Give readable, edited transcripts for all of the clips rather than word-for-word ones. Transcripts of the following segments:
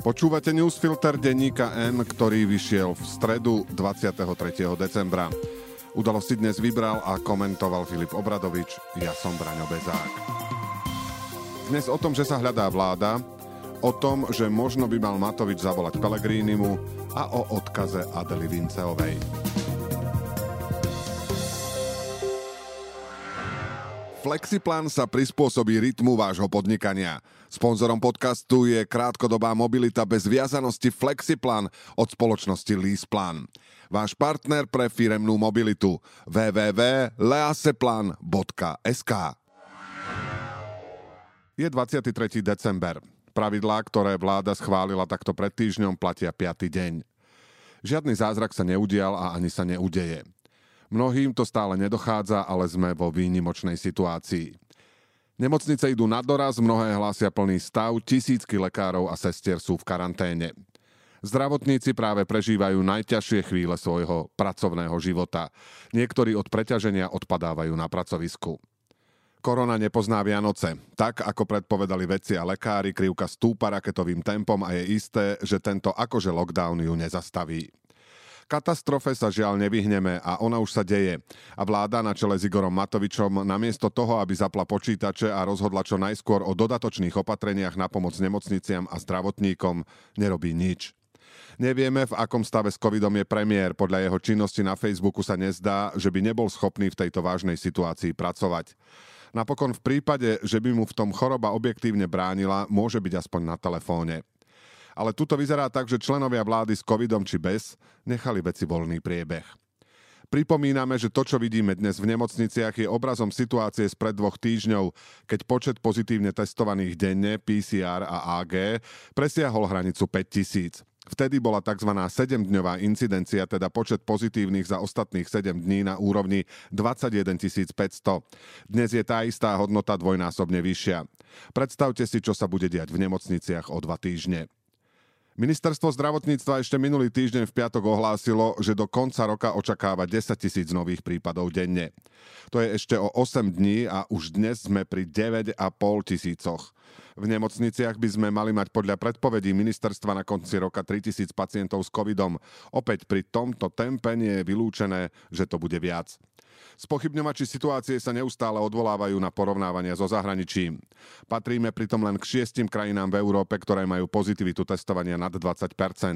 Počúvate newsfilter denníka N, ktorý vyšiel v stredu 23. decembra. Udalosti dnes vybral a komentoval Filip Obradovič, ja som Braňo Bezák. Dnes o tom, že sa hľadá vláda, o tom, že možno by mal Matovič zavolať Pellegrinimu a o odkaze Adely Vinceovej. Flexiplan sa prispôsobí rytmu vášho podnikania. Sponzorom podcastu je krátkodobá mobilita bez viazanosti Flexiplan od spoločnosti LeasePlan. Váš partner pre firemnú mobilitu www.leaseplan.sk. Je 23. december. Pravidlá, ktoré vláda schválila takto pred týždňom, platia 5. deň. Žiadny zázrak sa neudial a ani sa neudeje. Mnohým to stále nedochádza, ale sme vo výnimočnej situácii. Nemocnice idú na doraz, mnohé hlásia plný stav, tisícky lekárov a sestier sú v karanténe. Zdravotníci práve prežívajú najťažšie chvíle svojho pracovného života. Niektorí od preťaženia odpadávajú na pracovisku. Korona nepozná Vianoce. Tak, ako predpovedali vedci a lekári, krivka stúpa raketovým tempom a je isté, že tento akože lockdown ju nezastaví. Katastrofe sa žiaľ nevyhneme a ona už sa deje. A vláda na čele s Igorom Matovičom namiesto toho, aby zapla počítače a rozhodla čo najskôr o dodatočných opatreniach na pomoc nemocniciam a zdravotníkom, nerobí nič. Nevieme, v akom stave s covidom je premiér. Podľa jeho činnosti na Facebooku sa nezdá, že by nebol schopný v tejto vážnej situácii pracovať. Napokon v prípade, že by mu v tom choroba objektívne bránila, môže byť aspoň na telefóne. Ale tuto vyzerá tak, že členovia vlády s covidom či bez nechali veci voľný priebeh. Pripomíname, že to, čo vidíme dnes v nemocniciach, je obrazom situácie spred 2 týždňov, keď počet pozitívne testovaných denne, PCR a AG, presiahol hranicu 5 000. Vtedy bola tzv. 7-dňová incidencia, teda počet pozitívnych za ostatných 7 dní na úrovni 21 500. Dnes je tá istá hodnota dvojnásobne vyššia. Predstavte si, čo sa bude diať v nemocniciach o 2 týždne. Ministerstvo zdravotníctva ešte minulý týždeň v piatok ohlásilo, že do konca roka očakáva 10 000 nových prípadov denne. To je ešte o 8 dní a už dnes sme pri 9 500. V nemocniciach by sme mali mať podľa predpovedí ministerstva na konci roka 3 000 pacientov s covidom. Opäť pri tomto tempe nie je vylúčené, že to bude viac. Spochybňovači situácie sa neustále odvolávajú na porovnávania so zahraničím. Patríme pritom len k 6 krajinám v Európe, ktoré majú pozitivitu testovania nad 20%.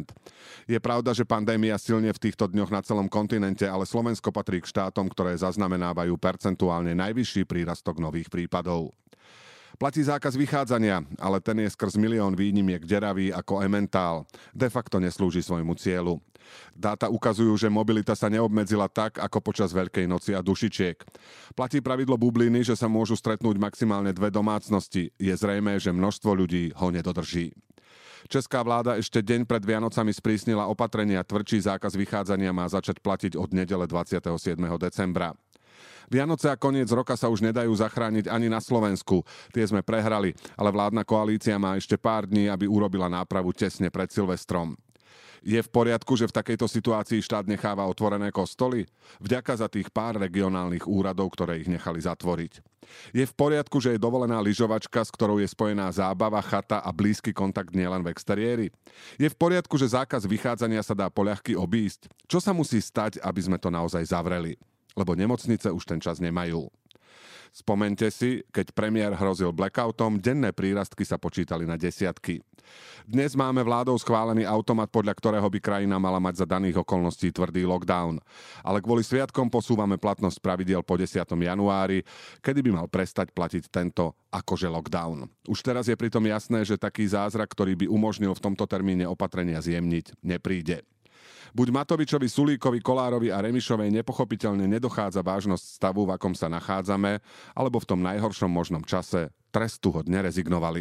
Je pravda, že pandémia silne v týchto dňoch na celom kontinente, ale Slovensko patrí k štátom, ktoré zaznamenávajú percentuálne najvyšší prírastok nových prípadov. Platí zákaz vychádzania, ale ten je skrz milión výnimiek deravý ako ementál. De facto neslúži svojmu cieľu. Dáta ukazujú, že mobilita sa neobmedzila tak, ako počas Veľkej noci a dušičiek. Platí pravidlo bubliny, že sa môžu stretnúť maximálne 2 domácnosti. Je zrejmé, že množstvo ľudí ho nedodrží. Česká vláda ešte deň pred Vianocami sprísnila opatrenia, tvrdší zákaz vychádzania má začať platiť od nedele 27. decembra. Vianoce a koniec roka sa už nedajú zachrániť ani na Slovensku. Tie sme prehrali, ale vládna koalícia má ešte pár dní, aby urobila nápravu tesne pred Silvestrom. Je v poriadku, že v takejto situácii štát necháva otvorené kostoly? Vďaka za tých pár regionálnych úradov, ktoré ich nechali zatvoriť. Je v poriadku, že je dovolená lyžovačka, s ktorou je spojená zábava, chata a blízky kontakt nielen v exteriéri? Je v poriadku, že zákaz vychádzania sa dá poľahky obísť? Čo sa musí stať, aby sme to naozaj zavreli? Lebo nemocnice už ten čas nemajú. Spomeňte si, keď premiér hrozil blackoutom, denné prírastky sa počítali na desiatky. Dnes máme vládou schválený automat, podľa ktorého by krajina mala mať za daných okolností tvrdý lockdown. Ale kvôli sviatkom posúvame platnosť pravidiel po 10. januári, kedy by mal prestať platiť tento akože lockdown. Už teraz je pritom jasné, že taký zázrak, ktorý by umožnil v tomto termíne opatrenia zjemniť, nepríde. Buď Matovičovi, Sulíkovi, Kolárovi a Remišovej nepochopiteľne nedochádza vážnosť stavu, v akom sa nachádzame, alebo v tom najhoršom možnom čase trestuhodne rezignovali.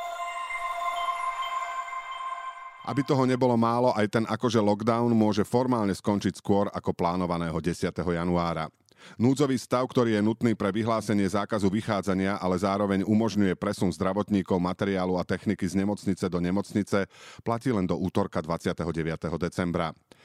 Aby toho nebolo málo, aj ten akože lockdown môže formálne skončiť skôr ako plánovaného 10. januára. Núdzový stav, ktorý je nutný pre vyhlásenie zákazu vychádzania, ale zároveň umožňuje presun zdravotníkov, materiálu a techniky z nemocnice do nemocnice, platí len do útorka 29. decembra.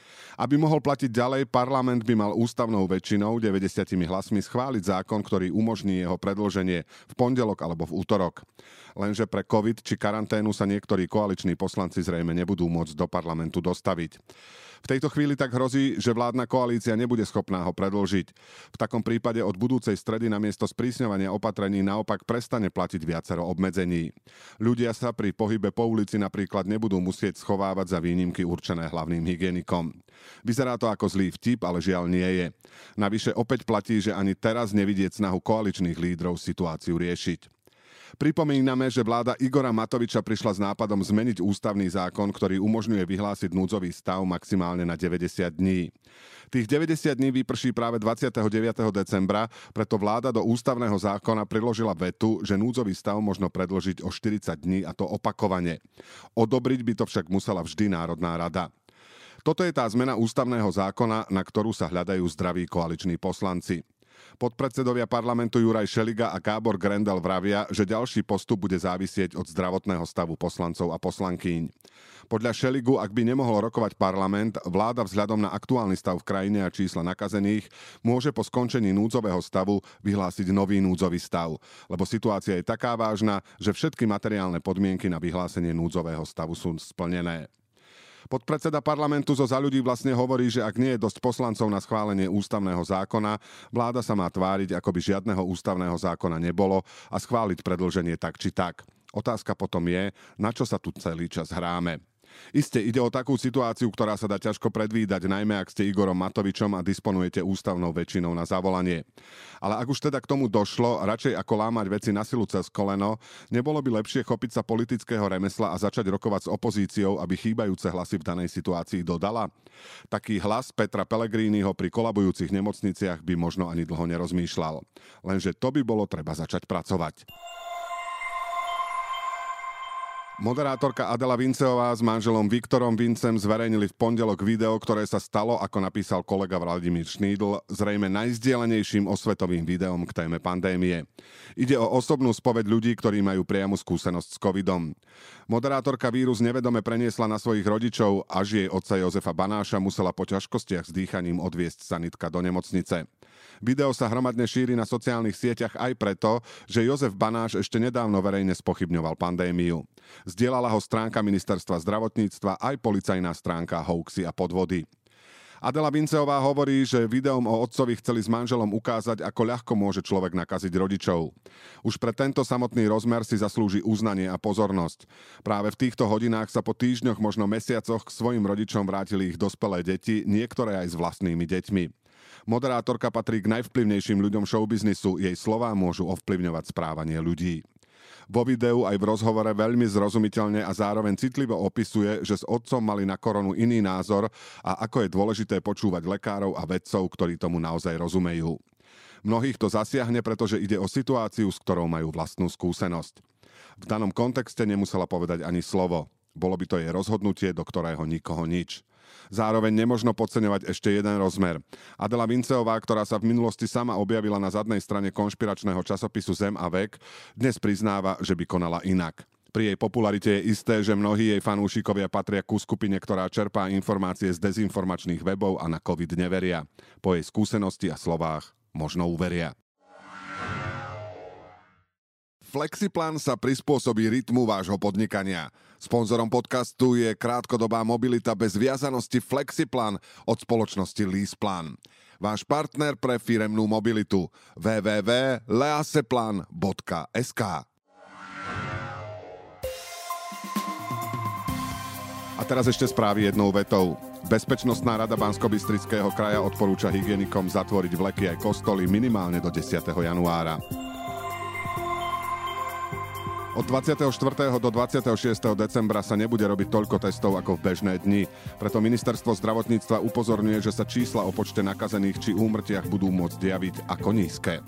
Aby mohol platiť ďalej, parlament by mal ústavnou väčšinou 90 hlasmi schváliť zákon, ktorý umožní jeho predĺženie v pondelok alebo v útorok. Lenže pre COVID či karanténu sa niektorí koaliční poslanci zrejme nebudú môcť do parlamentu dostaviť. V tejto chvíli tak hrozí, že vládna koalícia nebude schopná ho predĺžiť. V takom prípade od budúcej stredy namiesto sprísňovania opatrení naopak prestane platiť viacero obmedzení. Ľudia sa pri pohybe po ulici napríklad nebudú musieť schovávať za výnimky určené hlavným hygienikom. Vyzerá to ako zlý vtip, ale žiaľ nie je. Navyše opäť platí, že ani teraz nevidieť snahu koaličných lídrov situáciu riešiť. Pripomíname, že vláda Igora Matoviča prišla s nápadom zmeniť ústavný zákon, ktorý umožňuje vyhlásiť núdzový stav maximálne na 90 dní. Tých 90 dní vyprší práve 29. decembra, preto vláda do ústavného zákona priložila vetu, že núdzový stav možno predĺžiť o 40 dní, a to opakovane. Odobriť by to však musela vždy Národná rada. Toto je tá zmena ústavného zákona, na ktorú sa hľadajú zdraví koaliční poslanci. Podpredsedovia parlamentu Juraj Šeliga a Gábor Grendel vravia, že ďalší postup bude závisieť od zdravotného stavu poslancov a poslankýň. Podľa Šeligu, ak by nemohol rokovať parlament, vláda vzhľadom na aktuálny stav v krajine a čísla nakazených môže po skončení núdzového stavu vyhlásiť nový núdzový stav, lebo situácia je taká vážna, že všetky materiálne podmienky na vyhlásenie núdzového stavu sú splnené. Podpredseda parlamentu zo Za ľudí vlastne hovorí, že ak nie je dosť poslancov na schválenie ústavného zákona, vláda sa má tváriť, ako by žiadneho ústavného zákona nebolo a schváliť predĺženie tak či tak. Otázka potom je, na čo sa tu celý čas hráme. Iste ide o takú situáciu, ktorá sa dá ťažko predvídať, najmä ak ste Igorom Matovičom a disponujete ústavnou väčšinou na zavolanie. Ale ak už teda k tomu došlo, radšej ako lámať veci na silu cez koleno, nebolo by lepšie chopiť sa politického remesla a začať rokovať s opozíciou, aby chýbajúce hlasy v danej situácii dodala? Taký hlas Petra Pellegriniho pri kolabujúcich nemocniciach by možno ani dlho nerozmýšľal. Lenže to by bolo treba začať pracovať. Moderátorka Adela Vinceová s manželom Viktorom Vincem zverejnili v pondelok video, ktoré sa stalo, ako napísal kolega Vladimír Šnídl, zrejme najzdielenejším osvetovým videom k téme pandémie. Ide o osobnú spoveď ľudí, ktorí majú priamu skúsenosť s covidom. Moderátorka vírus nevedome preniesla na svojich rodičov, až jej otca Jozefa Banáša musela po ťažkostiach s dýchaním odviesť sanitka do nemocnice. Video sa hromadne šíri na sociálnych sieťach aj preto, že Jozef Banáš ešte nedávno verejne spochybňoval pandémiu. Zdieľala ho stránka Ministerstva zdravotníctva aj policajná stránka Hoaxy a podvody. Adela Vinceová hovorí, že videom o otcovi chceli s manželom ukázať, ako ľahko môže človek nakaziť rodičov. Už pre tento samotný rozmer si zaslúži uznanie a pozornosť. Práve v týchto hodinách sa po týždňoch, možno mesiacoch k svojim rodičom vrátili ich dospelé deti, niektoré aj s vlastnými deťmi. Moderátorka patrí k najvplyvnejším ľuďom showbiznisu, jej slová môžu ovplyvňovať správanie ľudí. Vo videu aj v rozhovore veľmi zrozumiteľne a zároveň citlivo opisuje, že s otcom mali na koronu iný názor a ako je dôležité počúvať lekárov a vedcov, ktorí tomu naozaj rozumejú. Mnohých to zasiahne, pretože ide o situáciu, s ktorou majú vlastnú skúsenosť. V danom kontexte nemusela povedať ani slovo. Bolo by to jej rozhodnutie, do ktorého nikoho nič. Zároveň nemožno podceňovať ešte jeden rozmer. Adela Vinceová, ktorá sa v minulosti sama objavila na zadnej strane konšpiračného časopisu Zem a vek, dnes priznáva, že by konala inak. Pri jej popularite je isté, že mnohí jej fanúšikovia patria ku skupine, ktorá čerpá informácie z dezinformačných webov a na COVID neveria. Po jej skúsenosti a slovách možno uveria. Flexiplan sa prispôsobí rytmu vášho podnikania. Sponzorom podcastu je krátkodobá mobilita bez viazanosti Flexiplan od spoločnosti LeasePlan. Váš partner pre firemnú mobilitu www.leaseplan.sk. A teraz ešte správy jednou vetou. Bezpečnostná rada Banskobystrického kraja odporúča hygienikom zatvoriť vleky aj kostoly minimálne do 10. januára. Od 24. do 26. decembra sa nebude robiť toľko testov ako v bežné dni, preto ministerstvo zdravotníctva upozorňuje, že sa čísla o počte nakazených či úmrtiach budú môcť javiť ako nízke.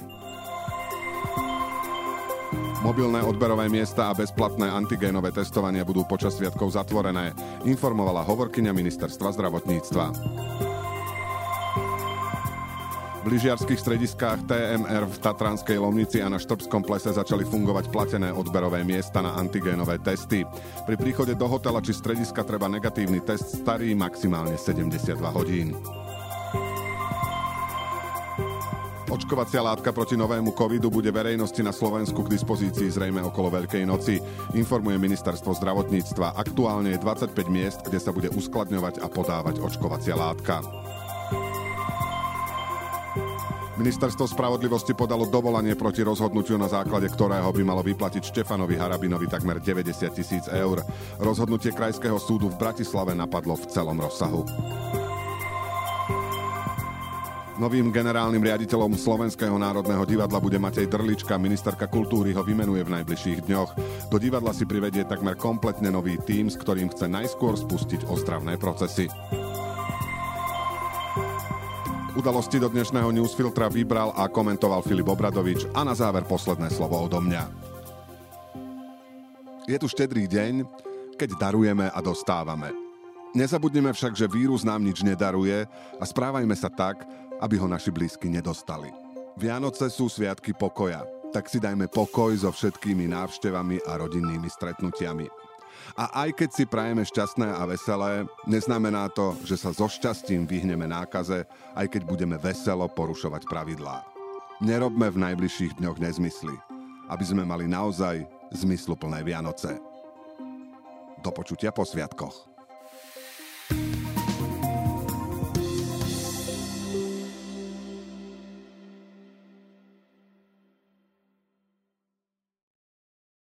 Mobilné odberové miesta a bezplatné antigénové testovania budú počas sviatkov zatvorené, informovala hovorkyňa ministerstva zdravotníctva. V lyžiarskych strediskách TMR v Tatranskej Lomnici a na Štrbskom plese začali fungovať platené odberové miesta na antigénové testy. Pri príchode do hotela či strediska treba negatívny test starý maximálne 72 hodín. Očkovacia látka proti novému covidu bude verejnosti na Slovensku k dispozícii zrejme okolo Veľkej noci, informuje Ministerstvo zdravotníctva. Aktuálne je 25 miest, kde sa bude uskladňovať a podávať očkovacia látka. Ministerstvo spravodlivosti podalo dovolanie proti rozhodnutiu, na základe ktorého by malo vyplatiť Štefanovi Harabinovi takmer 90 000 eur. Rozhodnutie Krajského súdu v Bratislave napadlo v celom rozsahu. Novým generálnym riaditeľom Slovenského národného divadla bude Matej Drlička. Ministerka kultúry ho vymenuje v najbližších dňoch. Do divadla si privedie takmer kompletne nový tím, s ktorým chce najskôr spustiť ozdravné procesy. Udalosti do dnešného newsfiltra vybral a komentoval Filip Obradovič a na záver posledné slovo odo mňa. Je tu štedrý deň, keď darujeme a dostávame. Nezabudneme však, že vírus nám nič nedaruje a správajme sa tak, aby ho naši blízky nedostali. Vianoce sú sviatky pokoja, tak si dajme pokoj so všetkými návštevami a rodinnými stretnutiami. A aj keď si prajeme šťastné a veselé, neznamená to, že sa so šťastím vyhneme nákaze, aj keď budeme veselo porušovať pravidlá. Nerobme v najbližších dňoch nezmysly, aby sme mali naozaj zmysluplné Vianoce. Do počutia po sviatkoch.